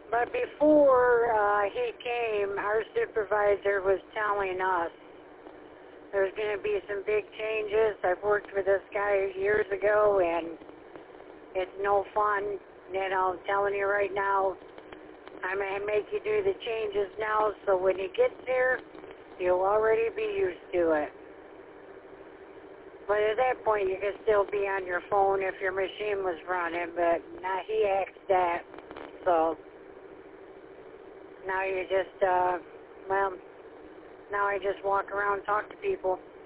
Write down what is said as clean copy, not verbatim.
But before he came, our supervisor was telling us there's going to be some big changes. I've worked with this guy years ago, and it's no fun. You know, I'm telling you right now, I'm going to make you do the changes now, so when you get there, you'll already be used to it. But at that point, you can still be on your phone if your machine was running, but now he axed that. So now you just, now I just walk around and talk to people.